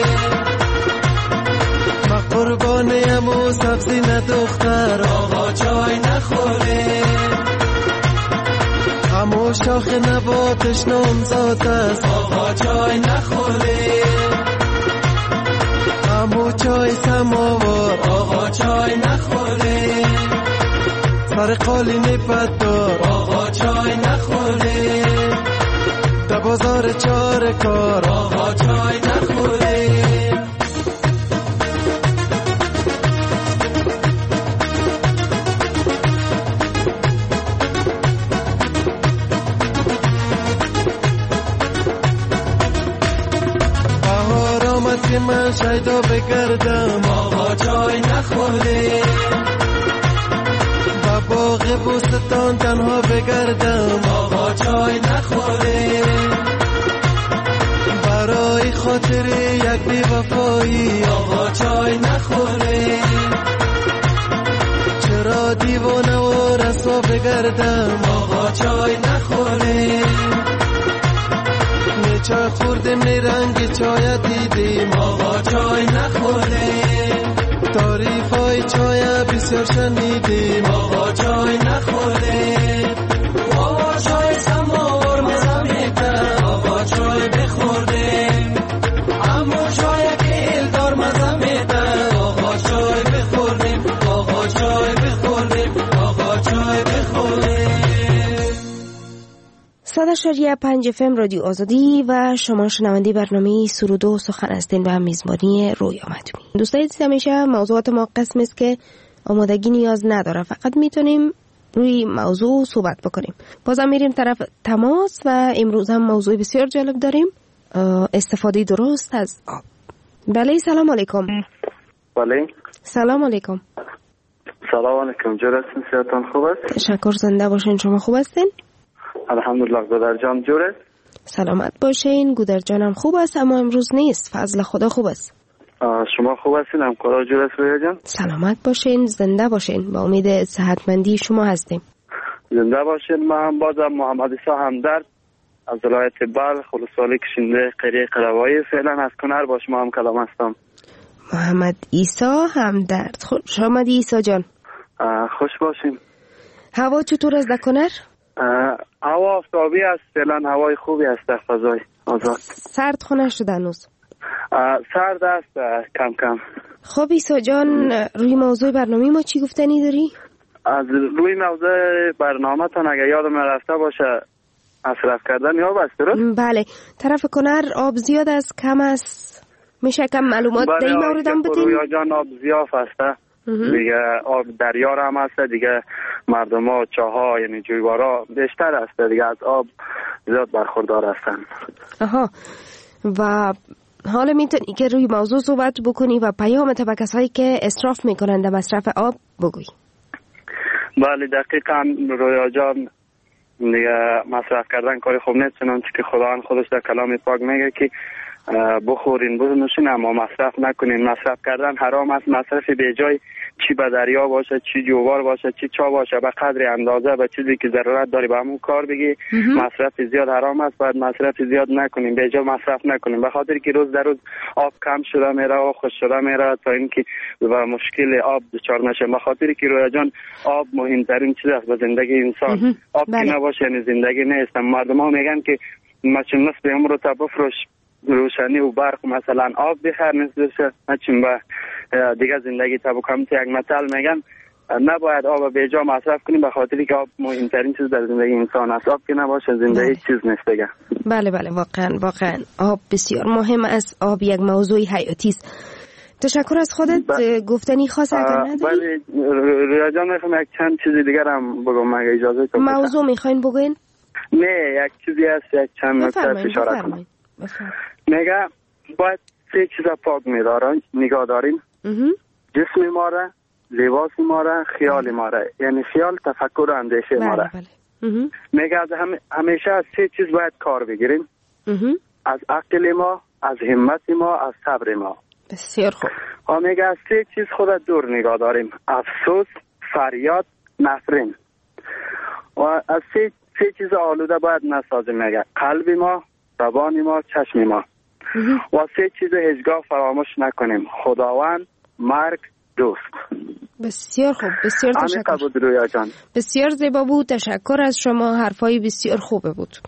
ما قربانیم و سبزی ندختر آقا چای نخوره، امو شاخ نباتش نامزاد است آقا چای نخوره، امو چای سماوار آقا چای نخوره، سر قالین پدار آقا چای نخوره، در بازار چار کار آقا چای نخوره. من شیدا بگردم آقا چای نخوره، با باغ بوستان تنها بگردم آقا چای نخوره، برای خاطر یک بی وفایی آقا چای نخوره، چرا دیوانه و رسوا بگردم آقا چای نخوره، چای خوردیم رنگ چای دیدیم آقا چای نخوره، تعریف های چای بسیار شنیدیم آقا چای نخوره، آقا چای سماور مزه میده آقا چای بخوردیم، اما چای گل دار مزه میده آقا چای بخوردیم، آقا چای بخوردیم، آقا چای بخوردیم. 100.5 FM رادیو آزادی و شما شنونده برنامه سرود و سخن هستین و میزبانی رویا مدومی. دوستان عزیز، همیشه موضوعات ما قسم است که آمادگی نیاز نداره، فقط میتونیم روی موضوع صحبت بکنیم. بازم میریم طرف تماس و امروز هم موضوع بسیار جالب داریم، استفاده درست از آب. بله، سلام علیکم. بله، سلام علیکم. سلام علیکم. جور هستین؟ صحتان خوب است؟ تشکر، زنده باشین. شما خوب هستین؟ الحمدلله. گذر جان جور است؟ سلامت باشین. گودر جانم خوب است اما امروز نیست. فضل خدا خوب است. شما خوب هستین؟ همکارا جور است رویا جان؟ سلامت باشین، زنده باشین. با امید صحتمندی شما هستیم. زنده باشین. من بازم محمد عیسی همدرد از ولایت بلخ خلوصالی کشنده قریه قروایی فعلا از کنر با شما هم کلام هستم. محمد عیسی همدرد، خوش آمدی عیسی جان. خوش باشین. هوا چطور است در کنر؟ هوا آفتابی است فعلا، هوای خوبی است در فضای آزاد. سرد خونه شده هنوز؟ سرد است کم کم. خب عیسی جان، روی موضوع برنامه ما چی گفتنی داری؟ از روی موضوع برنامه تان اگر یادم رفته باشه مصرف کردن آب است درست؟ بله. طرف کنر آب زیاد است کم است؟ میشه کم معلومات در این مورد هم بدین؟ رویا جان آب زیاد است دیگه، آب دریا هم هست دیگه، مردم ها چاها یعنی جویبارا بیشتر است دیگه، از آب زیاد برخوردار هستن. آها. و حالا میتونی که روی موضوع صحبت بکنی و پیام به کسایی که اسراف میکنند در مصرف آب بگوی. بله دقیقاً رویا جان، دیگه مصرف کردن کاری خوب نیست، چنانچه که خداوند خودش در کلام پاک میگه که بخورین بنوشین اما مصرف نکنین. مصرف کردن حرام است. مصرف به جای چی به دریا باشه، چی جوبار باشه، چی چا باشه، به قدر اندازه به چیزی که ضرورت داری به همون کار بگی. مصرف زیاد حرام است، باید مصرف زیاد نکنیم، به جای مصرف نکنیم، به خاطر که روز در روز آب کم شده میره و خوش شده میره تا اینکه به مشکل آب دچار نشه. به خاطر که رویا جان آب مهمترین چیز است به زندگی انسان. آب که نباشه یعنی زندگی نیست. مردم ها میگن که مچون نصف عمر تا بفروش روشنی و برق، مثلا آب بخیر نیست نچون به دیگه زندگی تا بکنم. یک مثال میگن نباید آب به جا مصرف کنیم به خاطر که آب مهمترین چیز در زندگی انسان است. آب که نباشه زندگی چیز نیست دیگه. بله واقعا آب بسیار مهم است. آب یک موضوع حیاتی است. تشکر از خودت. گفتنی خاص اگر نداری؟ بله رویا جان میخوام یک چند چیز دیگر هم بگم اگه اجازه کنید. موضوع میخواین بگوین؟ نه یک چیزی هست، یک چند نکته اشاره کنم. میگه باید سه چیز پاک نگاه داریم: جسم ما را، لباس ما را، خیال ما را. یعنی خیال، تفکر و اندیشه ما را. میگه از همیشه از سه چیز باید کار بگیریم: از عقل ما، از همت ما، از صبر ما. بسیار خوب. و میگه از سه چیز خود دور نگاه داریم: افسوس، فریاد، نفرین. و از سه چیز آلوده باید نسازیم. میگه قلب ما، زبان ما، چشم ما. و سه چیز هیچگاه فراموش نکنیم: خداوند، مرگ، دوست. بسیار خوب. بسیار تشکر. بسیار زیبا بود. تشکر از شما. حرفای بسیار خوبه بود.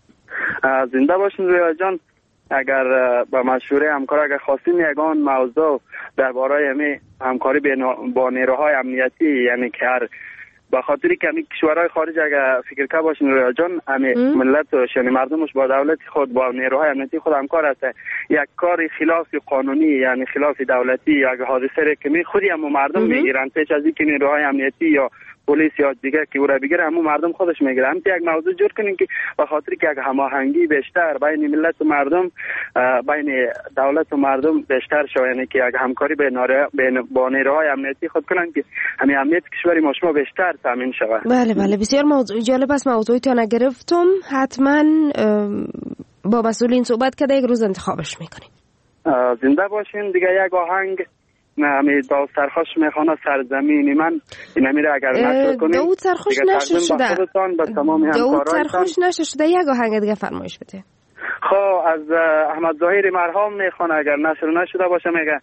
زنده باشین رویا جان. اگر با مشوره همکار اگر خواستین یگان موضوع درباره همکاری با نیروهای امنیتی، یعنی که هر به خاطری که همین کشورهای خارج اگر فکر که باشین رویا جان، همین ملتش یعنی مردمش با دولت خود با نیروهای امنیتی خود همکار است. یک کار خلاف قانونی یعنی خلاف دولتی یا اگر حادثه را که خودی هم مردم میگیرن پیش از اینکه نیروهای امنیتی یا پلیس یا دیگه که او را بگیره همون مردم خودش میگیره. هم یک موضوع جور کنیم که به خاطر که هماهنگی بیشتر بین ملت و مردم، بین دولت و مردم بیشتر شود، یعنی که یک همکاری با نیروهای امنیتی خود کنن که همین امنیت کشوری ما شما بیشتر تامین شود. بله بسیار موضوع جالب است. موضوعیتون گرفتم. حتما با مسئولین صحبت کرده یک روز انتخابش میکنیم. زنده باشین. دیگه یک آهنگ نمی داود سرخوش میخوانه سرزمین من، این میره اگر نشر کنیم. داود سرخوش نشر شده. داود سرخوش نشر شده. یک آهنگ دیگه فرمایش بده. خب از احمد ظاهری مرحوم میخوانه اگر نشر نشده باشه. میگه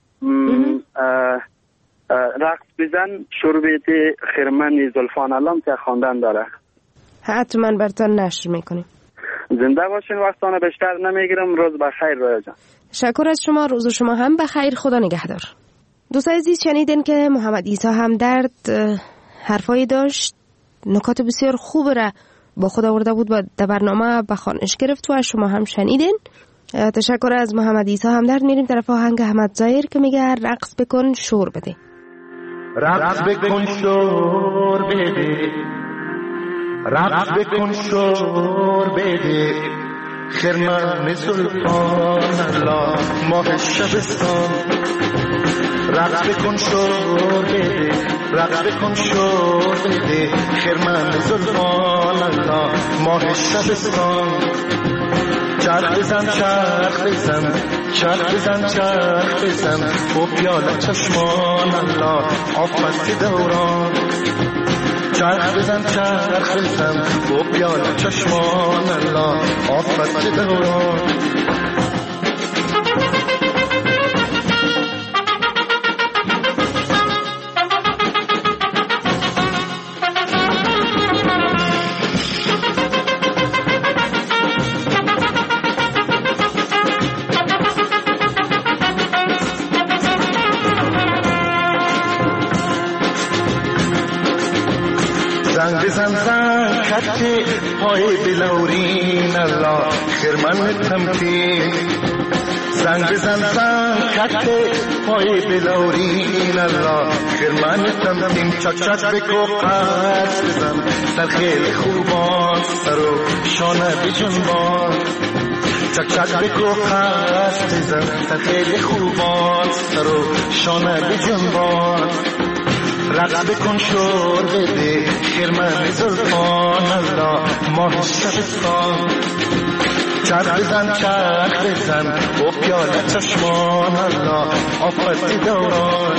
رقص بزن شربت خرمن زلفان علام که خواندن داره. حتما براتون نشر میکنیم. زنده باشین. وقتانه بیشتر نمیگیرم. روز بخیر رویا جان. تشکر از شما. روز شما هم بخیر. خدا نگهدار. دوستان عزیز شنیدین که محمد عیسی همدرد حرفایی داشت، نکات بسیار خوب را با خود آورده بود و در برنامه به خوانش گرفت و شما هم شنیدین. تشکر از محمد عیسی همدرد. میریم طرف آهنگ احمد ظاهر که میگه رقص بکن شور بده. رقص بکن شور بده، رقص بکن شور بده، خرمن سلطان الله ماه شبستان. رقص بکن شور بده، رقص بکن شور بده، خرمن سلطان الله ماه شبستان. چرخ بزن چرخ بزن چرخ بزن چرخ بزن و پیاله چشمان الله آفت دوران چرخ بزن چرخ بزن و پیاله چشمان الله آفت دوران زنگ بزن زنگ کتی پای بلورین الله خرمن تمکین زنگ بزن زنگ کتی پای بلورین الله خرمن تمکین چک چک بکو قرص بزن در خیل خوبان سر و شانه بجنبان چک چک بکو قرص بزن در خیل خوبان سر و شانه بجنبان رقص بکن شور بده خرمن زلفان الله ماه شبستان چرخ بزن چرخ بزن و پیاله چشمان الله آفت دوران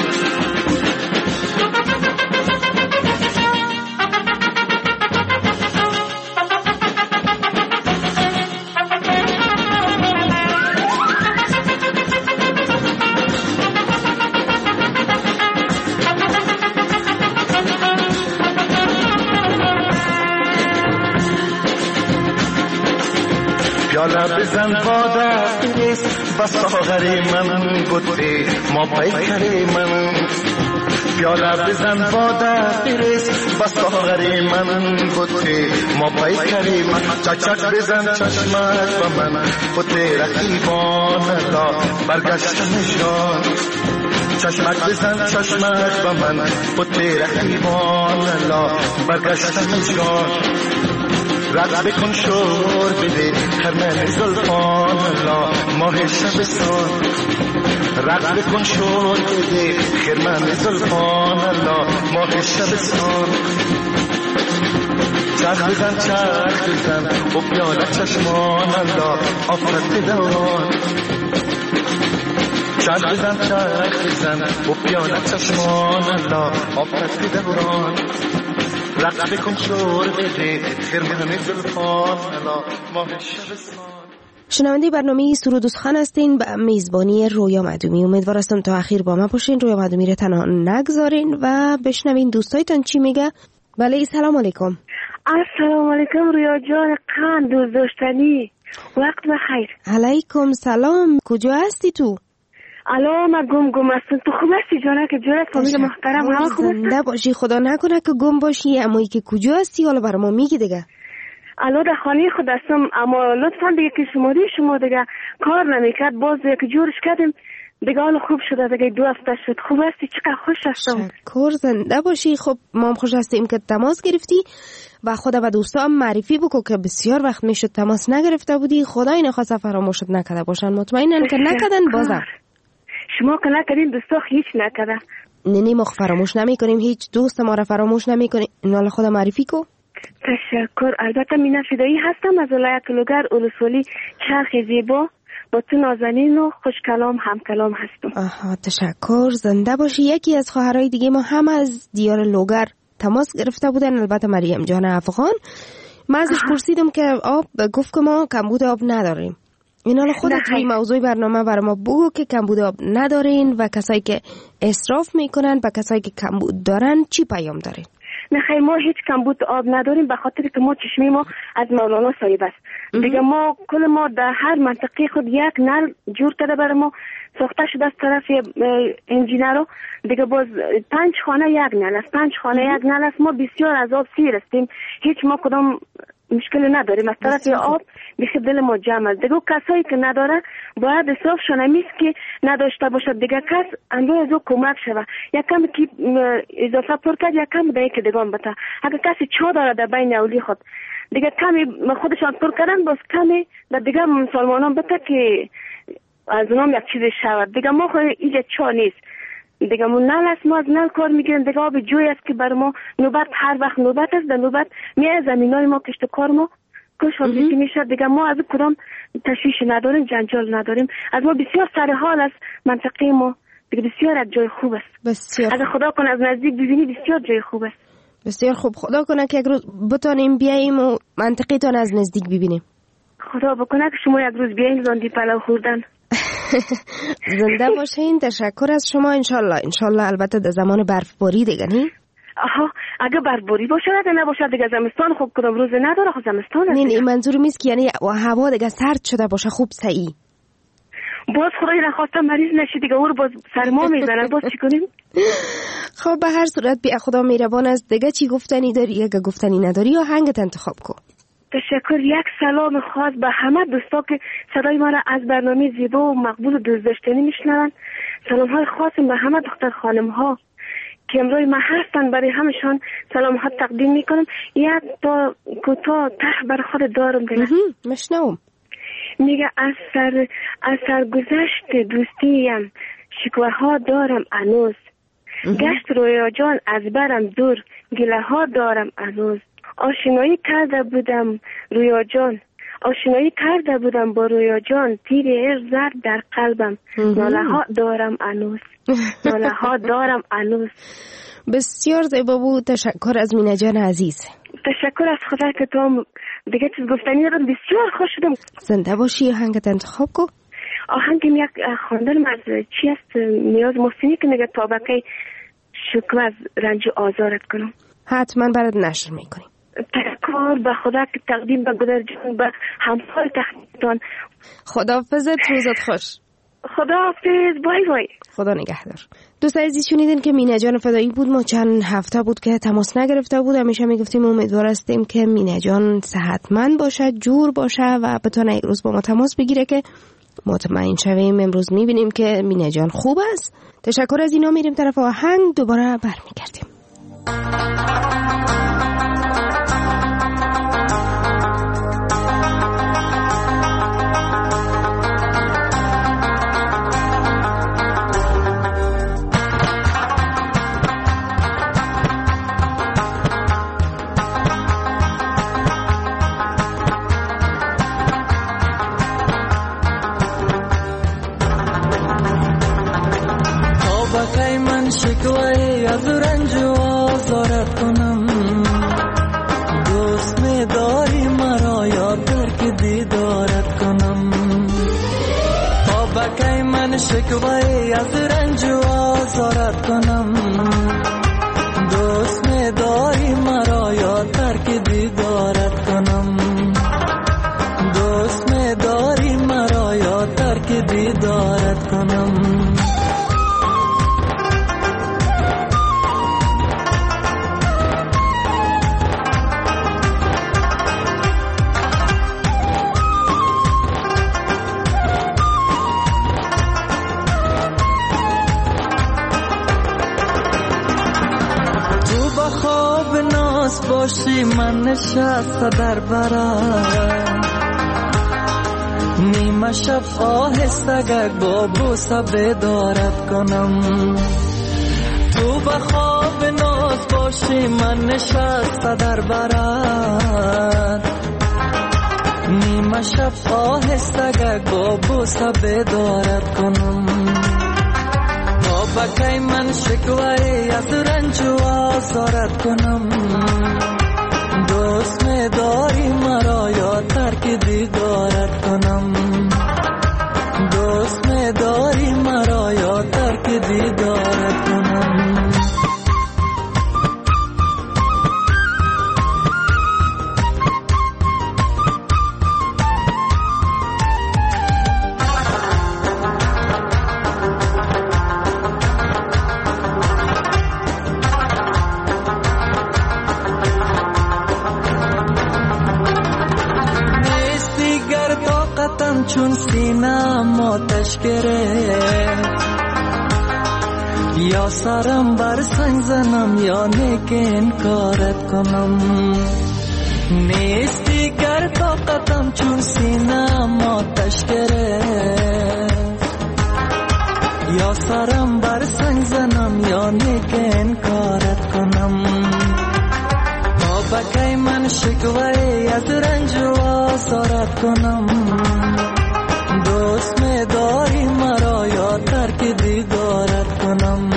پیاله بزن باده بریز بس ساغری من بوده ما پیکری من پیاله بزن باده بریز بس ساغری من بوده ما پیکری من چک چک بزن چشمک با من بوده رقیبان الله برگشت نشان چشمک بزن چشمک با من بوده رقیبان الله برگشت نشان رقص بکن شور بده خرمن زلفان الله ماه شبستان رقص بکن شور بده خرمن زلفان الله ماه شبستان چرخ بزن چرخ بزن و پیاله چشمان الله آفت دوران چرخ بزن چرخ بزن و پیاله چشمان الله آفت دوران رقص بکن شور بده خرمن زلفان الله ماه شبستان. شنونده برنامه سرود و سخن هستین به میزبانی رویا معدومی. امیدوار هستم تا اخیر با ما باشین، رویا معدومی رو تنها نگذارین و بشنوین دوستایتان چی میگه. بله سلام علیکم. السلام علیکم رویا جان قند دوست داشتنی، وقت بخیر. علیکم سلام، کجا هستی تو؟ الو من گم هستم. تو خوب هستی جانه که جورت فامیل محترم همه خوب هستن؟ زنده باشی، خدا نکنه که گم باشی. اما که کجا هستی حالا برای ما میگی دیگه. الو در خانه خود هستم، اما لطفا دیگه که شما دیگه کار نمیکرد، باز که جورش کردیم دیگه حالا خوب شده دیگه 2 هفته شد. خوب هستی؟ چقدر خوش هستم. شکر، زنده باشی. خب ما هم خوش هستیم که تماس گرفتی و خدا به دوستا هم معرفی بکو که بسیار وقت میشد تماس نگرفته بودی. خدای نخواست فراموشت نکرده باشن، مطمئنن که نکردن. بازم شما که نکردین دوستا هیچ نکرده. نه ما فراموش نمی کنیم، هیچ دوست ما را فراموش نمی کنیم. اینا خدا معرفی کو. تشکر. البته مینا فدایی هستم از ولایت لوگر اولسوالی چرخ زیبا، با تو نازنین و خوش کلام هم کلام هستم. آها تشکر، زنده باشی. یکی از خواهرای دیگه ما هم از دیار لوگر تماس گرفته بودن، البته مریم جان افغان. من ازش پرسیدم که آب، گفت که ما کمبود آب نداریم. این حالا خودت روی موضوع برنامه برای ما بگو که کمبود آب ندارین و کسایی که اسراف میکنن و کسایی که کمبود دارن چی پیام دارین؟ نه خیر، ما هیچ کمبود آب نداریم به خاطر که ما چشمه ما از مولانا صاحب است. دیگه ما کل ما در هر منطقه خود یک نل جور کرده برای ما ساخته شده از طرف انجینرو. دیگه باز 5 خانه یک نل است، 5 خانه یک نل است. ما بسیار از آب سیر هستیم، هیچ ما کدام مشکل نداریم. از طرف آب بیخی دل ما جمع است. دیگه کسایی که نداره باید اصرافشون همیست که نداشته باشد. دیگه کس اندو از او کمک شود، یک کم که اضافه پر کرد یک کم دیگه که دیگه بتا. اگه کسی چا داره در بین اولی خود دیگه کمی خودشان پر کردن، باز کمی در دیگه مسلمانان بتا که از اونام یک چیزی شود. دیگه ما خود اینجا چا نیست. دیگه ما نل است، ما از نل کار میگیریم. دیگه آب جوی است که بر ما نوبت هر وقت نوبت است. در نوبت میای زمینای ما کشت کار ما کشاورزی میشه دیگه. ما از کدام تشویش نداریم، جنجال نداریم. از ما بسیار سر حال است منطقه ما دیگه، بسیار از جای خوب است. بسیار از خدا کنه از نزدیک ببینی بسیار جای خوب است. بسیار خوب. خدا کنه که یک روز بتونیم بیاییم و منطقه تان از نزدیک ببینیم. خدا بکنه که شما یک روز بیاییم زاندی پلو خوردن. زنده باشین. تشکر از شما. انشالله البته در زمان برفباری دیگه نه؟ آها اگه برفباری باشه اگه نباشه دیگه زمستان خوب کدام روز نداره. خب زمستان است. نه منظورم است که یعنی هوا دیگه سرد شده باشه خوب صحیح. باز خدای نخواسته مریض نشی دیگه اور باز سرما میزنه باز چی کنیم؟ خب به هر صورت بیا خدا مهربان است. دیگه چی گفتنی داری؟ اگه گفتنی نداری یا هنگت انتخاب کن. تشکر. یک سلام خاص به همه دوستا که صدای ما را از برنامه زیبا و مقبول و دوست داشتنی میشنون. سلام های خاص به همه دختر خانم ها که امروز ما هستن، برای همشان سلام ها تقدیم میکنم. یک تا کوتاه ته بر خود دارم دیگه. مشنوم. میگه از سرگذشت دوستیم شکوه ها دارم هنوز، گشت رویا جان از برم دور گله ها دارم هنوز. آشنایی کرده بودم رویا جان، آشنایی کرده بودم با رویا جان، تیر عشق زد در قلبم، ناله ها دارم هنوز، ناله ها دارم هنوز. بسیار زیبا بود. تشکر از مینه جان عزیز. تشکر از خدا که تو دیگه چیز گفتنی دارم. بسیار خوش شدم. زنده باشی. آهنگت انتخاب کن. آهنگم یک خواندنم از چی است؟ نیاز محسنی که میگه تابکه شکوه از رنج آزارت کنم. حتما برات نشر میکنیم. تشکر به خدا که تقدیم به گذر جان به همسال تخمیتان. خداحافظت. روزت خوش. خداحافظ. بای بای. خدا نگهدار. دوست عزیز شنیدین که مینه جان فدایی بود. ما چند هفته بود که تماس نگرفته بود. همیشه میگفتیم امیدوار هستیم که مینه جان صحتمند باشه، جور باشه و بتونه یک روز با ما تماس بگیره که مطمئن شویم. امروز میبینیم که مینه جان خوب است. تشکر از اینا. میریم طرف آهنگ. دوباره برمیگردیم. شکوه از رنج و آزارت کنم، دوست می داری مرا یا ترک دیدارت کنم. تا بکی من شکوه از رنج و آزارت کنم، دوست می داری مرا یا ترک دیدارت کنم، دوست می داری مرا یا ترک دیدارت کنم. باشی من نشسته در برم، نیمه شب آهسته با بوسه بیدارت کنم. تو به خواب ناز باشی من نشسته در برم، نیمه شب آهسته با بوسه بیدارت کنم. بکی من شکوه از رنج و آزارت کنم، دوست می داری مرا یا ترک دیدارت کنم، دوست می داری مرا یا ترک دیدارت کنم. چون سینم آتش گرفت، یا سرم بر سنگ زنم یا نیک انکارت کنم. نیستی گر طاقتم چون سینم آتش گرفت، یا سرم بر سنگ زنم یا نیک انکارت کنم. تا بکی من شکوه از رنج و اسارت کنم دوست می داری مرا یا ترک دیدارت کنم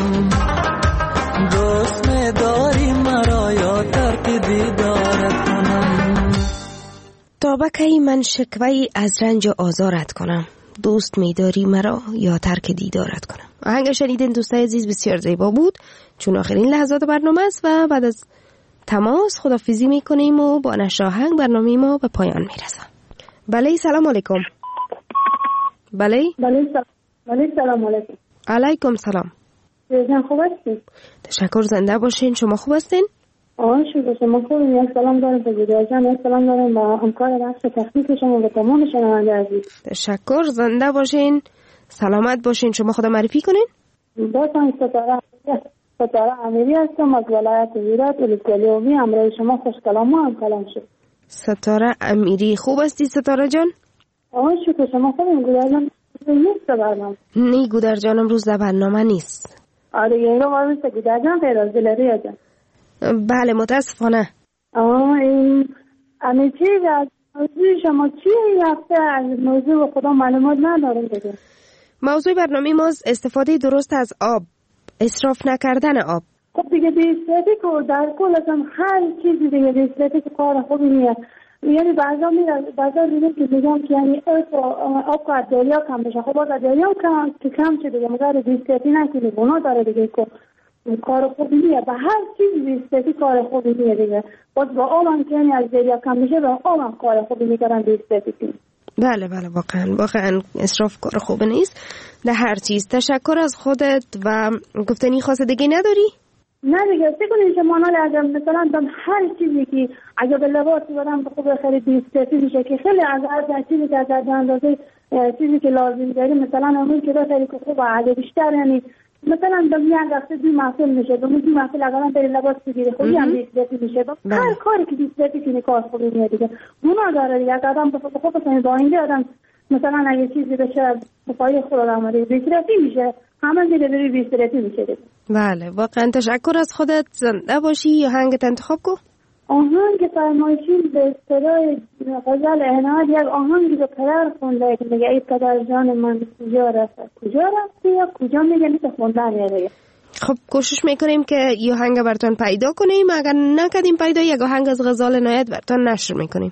دوست می داری مرا یا ترک دیدارت کنم تا بکی من شکوی از رنج آزارت کنم دوست می داری مرا یا ترک دیدارت کنم. آهنگ شنیدین دوستای عزیز بسیار زیبا بود چون آخرین لحظات برنامه است و بعد از تماس خدافیزی میکنیم و با نشر آهنگ برنامه ما به پایان میرسم. بله سلام علیکم. بله سلام علیکم. علیکم سلام. خوب هستین؟ تشکر زنده باشین. شما خوب هستین؟ شکر شما خوبین. یک سلام دارم به گیدار جان، یک سلام دارم با همکار بخش تکنیک شما و تمام شنونده عزیز. تشکر زنده باشین. سلامت باشین. شما خود معرفی کنین؟ باشم. ستاره امیری هستم از ولایت هرات ولسوالی همراه شما خوش کلام و هم کلام شد. ستاره امیری خوب هستی ستاره جان؟ شکر شما خوبین. گودر جان نیست برنامه؟ نه گودر جانم روز در برنامه نیست. آره یه رو باید گودر جان غیر از دلریه جان. بله متاسفانه. امی چیز از موضوع شما چیه یافته از موضوع خدا معلومات ندارم دیگه. موضوع برنامه ما استفاده درست از آب، اسراف نکردن آب. خب دیگه دیستیتی که در کل اصلا هر چیزی دیگه دیستیتی که کار خوبی نیست. یعنی بعضا دیدم که میگم که یعنی آب که از دریا کم بشه. خب از دریا کم چه دیگه مگر دیستیتی نکنی بنا داره دیگه که کار خوبی نیست. به هر چیز دیستیتی کار خوبی نیست دیگه. باز با آب هم که یعنی از دریا کم بشه با آب هم کار خوبی میکردن دیستیتی. بله واقعا اسراف کار خوب نیست در هر چیز. تشکر از خودت و گفتنی خاص دیگه نداری؟ نه دیگه سکنین شما اگر مثلا دم هر چیزی که اگه به لباسی برم به خوب خرید دیستیتی میشه که خیلی از چیزی که از اندازه چیزی که لازم داری مثلا همون که خیلی خوب اگه بیشتر یعنی مثلا دم یک هفته 2 محفل میشه 2 محفل اگر هم بری لباس بگیری خوبی هم دیستیتی میشه. هر کاری که دیستیتی کنی کار خوبی میاد دیگه. اونا داره دیگه اگه آدم به خوب مثلا با اینجا آدم مثلا اگه چیزی بشه بخوای خود آدم دیستیتی میشه همه دیگه بری دیستیتی میشه دیگه. بله واقعا تشکر از خودت. زنده باشی. یا آهنگت انتخاب کن. آهنگ فرمایشی به صدای غزل عنایت یک آهنگی به پدر خونده که میگه ای پدر جان من کجا رفتی یا کجا میگه نیست خوندن یه. خب کوشش میکنیم که یه آهنگ براتون پیدا کنیم. اگر نکردیم پیدا یک آهنگ از غزل عنایت براتون نشر میکنیم.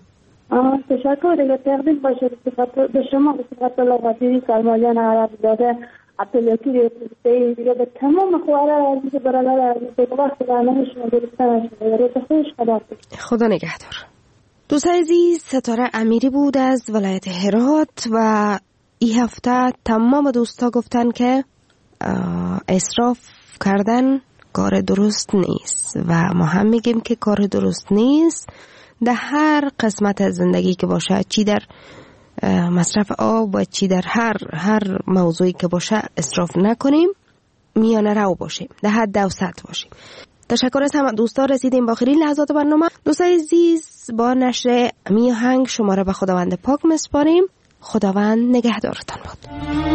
تشکر دیگه تقدیم باشه به شما به صفت الله قدیری سلمایان عرب زاده عبدالوکی رسیده دیگه به تمام خواره عزیز برادر عزیز به وقت برنامه شما درستن روز خوش خدا نگهدار. دوست عزیز ستاره امیری بود از ولایت هرات و این هفته تمام دوستا گفتن که اسراف کردن کار درست نیست و ما هم میگیم که کار درست نیست در هر قسمت از زندگی که باشه، چی در مصرف آب و چی در هر موضوعی که باشه اسراف نکنیم، میانه رو باشیم، در حد و سطح باشیم. تشکر از همه دوستا. رسیدیم با آخرین لحظات برنامه. دوستای عزیز با نشر میاهنگ شما را به خداوند پاک میسپاریم. خداوند نگهدارتان باد.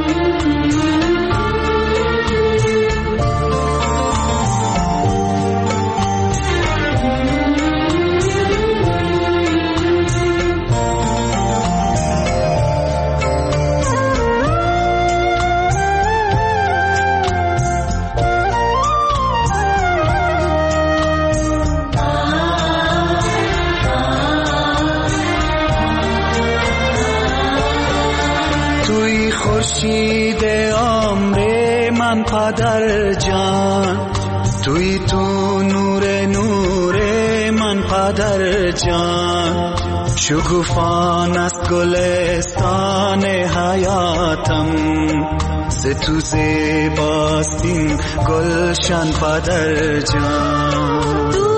خورشید عمر من قدر جان، توی تو نور من قدر جان، شکوفان است گلستان حیاتم، تو زیباستین گلشن پدر جان.